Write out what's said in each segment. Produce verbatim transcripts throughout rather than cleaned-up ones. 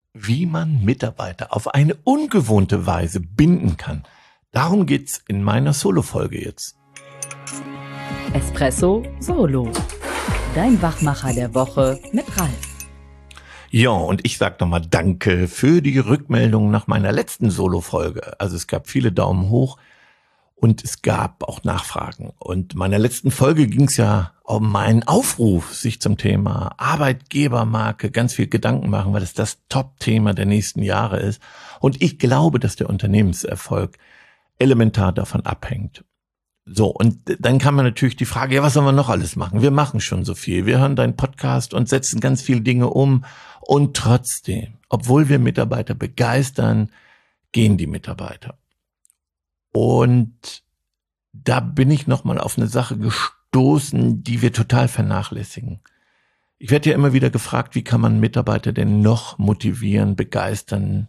wie man Mitarbeiter auf eine ungewohnte Weise binden kann. Darum geht's in meiner Solo-Folge jetzt. Espresso Solo. Dein Wachmacher der Woche mit Ralf. Ja, und ich sag nochmal Danke für die Rückmeldung nach meiner letzten Solo-Folge. Also es gab viele Daumen hoch und es gab auch Nachfragen. Und in meiner letzten Folge ging es ja um meinen Aufruf, sich zum Thema Arbeitgebermarke ganz viel Gedanken machen, weil es das Top-Thema der nächsten Jahre ist. Und ich glaube, dass der Unternehmenserfolg elementar davon abhängt. So, und dann kam mir natürlich die Frage, ja, was sollen wir noch alles machen? Wir machen schon so viel. Wir hören deinen Podcast und setzen ganz viele Dinge um. Und trotzdem, obwohl wir Mitarbeiter begeistern, gehen die Mitarbeiter. Und da bin ich nochmal auf eine Sache gestoßen, die wir total vernachlässigen. Ich werde ja immer wieder gefragt, wie kann man Mitarbeiter denn noch motivieren, begeistern?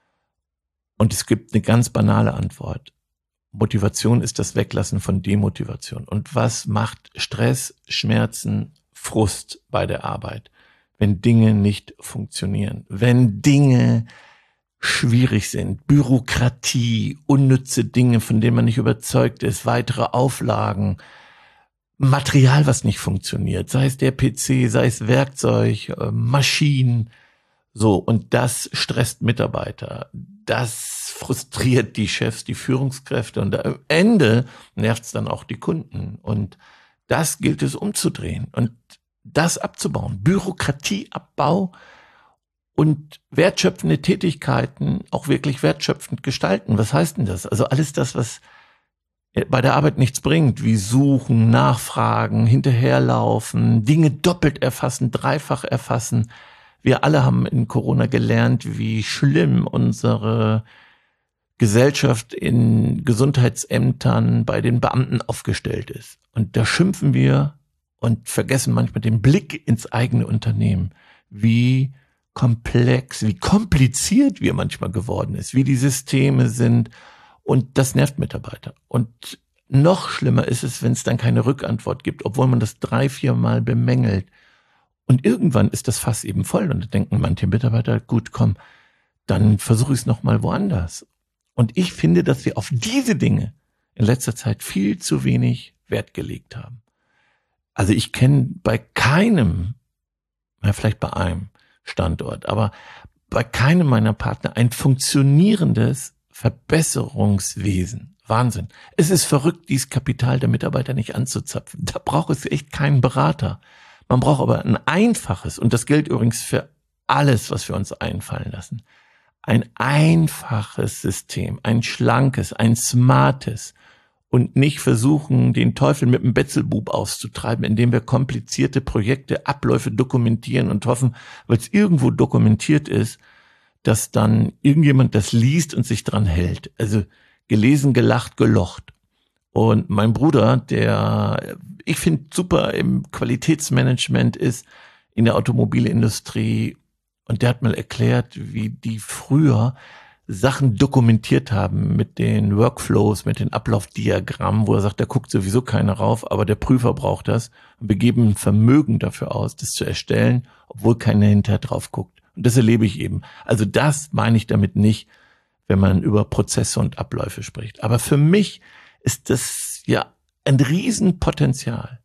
Und es gibt eine ganz banale Antwort. Motivation ist das Weglassen von Demotivation. Und was macht Stress, Schmerzen, Frust bei der Arbeit, wenn Dinge nicht funktionieren, wenn Dinge schwierig sind, Bürokratie, unnütze Dinge, von denen man nicht überzeugt ist, weitere Auflagen, Material, was nicht funktioniert, sei es der P C, sei es Werkzeug, Maschinen, so, und das stresst Mitarbeiter, das frustriert die Chefs, die Führungskräfte und am Ende nervt es dann auch die Kunden und das gilt es umzudrehen und das abzubauen, Bürokratieabbau und wertschöpfende Tätigkeiten auch wirklich wertschöpfend gestalten. Was heißt denn das? Also alles das, was bei der Arbeit nichts bringt, wie suchen, nachfragen, hinterherlaufen, Dinge doppelt erfassen, dreifach erfassen. Wir alle haben in Corona gelernt, wie schlimm unsere Gesellschaft in Gesundheitsämtern bei den Beamten aufgestellt ist. Und da schimpfen wir und vergessen manchmal den Blick ins eigene Unternehmen, wie komplex, wie kompliziert wir manchmal geworden ist, wie die Systeme sind und das nervt Mitarbeiter. Und noch schlimmer ist es, wenn es dann keine Rückantwort gibt, obwohl man das drei, vier Mal bemängelt. Und irgendwann ist das Fass eben voll und da denken manche Mitarbeiter, gut, komm, dann versuche ich es nochmal woanders. Und ich finde, dass wir auf diese Dinge in letzter Zeit viel zu wenig Wert gelegt haben. Also ich kenne bei keinem, ja vielleicht bei einem Standort, aber bei keinem meiner Partner ein funktionierendes Verbesserungswesen. Wahnsinn. Es ist verrückt, dieses Kapital der Mitarbeiter nicht anzuzapfen. Da braucht es echt keinen Berater. Man braucht aber ein einfaches, und das gilt übrigens für alles, was wir uns einfallen lassen, ein einfaches System, ein schlankes, ein smartes und nicht versuchen, den Teufel mit dem Betzelbub auszutreiben, indem wir komplizierte Projekte, Abläufe dokumentieren und hoffen, weil es irgendwo dokumentiert ist, dass dann irgendjemand das liest und sich dran hält. Also gelesen, gelacht, gelocht. Und mein Bruder, der, ich finde, super im Qualitätsmanagement ist, in der Automobilindustrie, und der hat mal erklärt, wie die früher Sachen dokumentiert haben mit den Workflows, mit den Ablaufdiagrammen, wo er sagt, da guckt sowieso keiner rauf, aber der Prüfer braucht das. Und wir geben ein Vermögen dafür aus, das zu erstellen, obwohl keiner hinterher drauf guckt. Und das erlebe ich eben. Also das meine ich damit nicht, wenn man über Prozesse und Abläufe spricht. Aber für mich ist das ja ein Riesenpotenzial.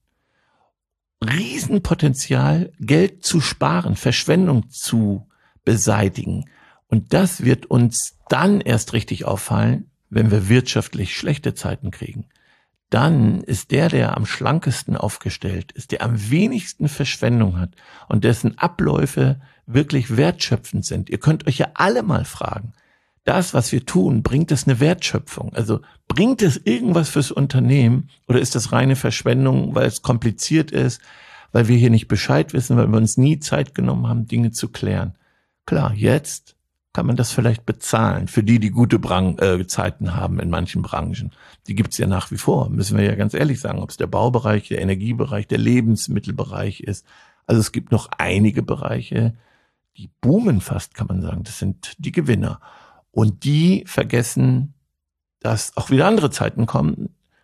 Riesenpotenzial, Geld zu sparen, Verschwendung zu beseitigen. Und das wird uns dann erst richtig auffallen, wenn wir wirtschaftlich schlechte Zeiten kriegen. Dann ist der, der am schlankesten aufgestellt ist, der am wenigsten Verschwendung hat und dessen Abläufe wirklich wertschöpfend sind. Ihr könnt euch ja alle mal fragen, das, was wir tun, bringt es eine Wertschöpfung? Also bringt es irgendwas fürs Unternehmen oder ist das reine Verschwendung, weil es kompliziert ist, weil wir hier nicht Bescheid wissen, weil wir uns nie Zeit genommen haben, Dinge zu klären? Klar, jetzt kann man das vielleicht bezahlen für die, die gute Bran- äh, Zeiten haben in manchen Branchen. Die gibt's ja nach wie vor, müssen wir ja ganz ehrlich sagen, ob es der Baubereich, der Energiebereich, der Lebensmittelbereich ist. Also es gibt noch einige Bereiche, die boomen fast, kann man sagen. Das sind die Gewinner. Und die vergessen, dass auch wieder andere Zeiten kommen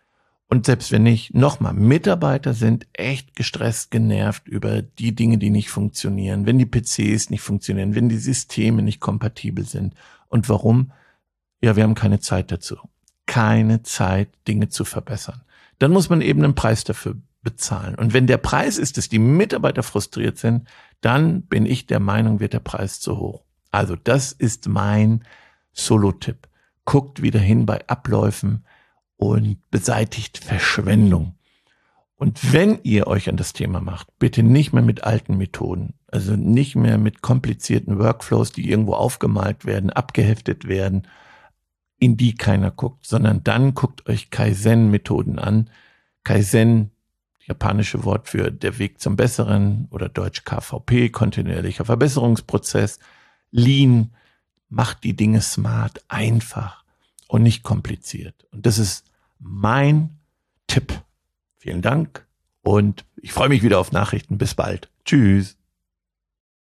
Und selbst wenn nicht, nochmal, Mitarbeiter sind echt gestresst, genervt über die Dinge, die nicht funktionieren, wenn die P Cs nicht funktionieren, wenn die Systeme nicht kompatibel sind. Und warum? Ja, wir haben keine Zeit dazu. Keine Zeit, Dinge zu verbessern. Dann muss man eben einen Preis dafür bezahlen. Und wenn der Preis ist, dass die Mitarbeiter frustriert sind, dann bin ich der Meinung, wird der Preis zu hoch. Also das ist mein Solo-Tipp. Guckt wieder hin bei Abläufen und beseitigt Verschwendung. Und wenn ihr euch an das Thema macht, bitte nicht mehr mit alten Methoden, also nicht mehr mit komplizierten Workflows, die irgendwo aufgemalt werden, abgeheftet werden, in die keiner guckt, sondern dann guckt euch Kaizen-Methoden an. Kaizen, japanische Wort für der Weg zum Besseren oder deutsch K V P, kontinuierlicher Verbesserungsprozess. Lean, macht die Dinge smart, einfach und nicht kompliziert. Und das ist mein Tipp. Vielen Dank und ich freue mich wieder auf Nachrichten. Bis bald. Tschüss.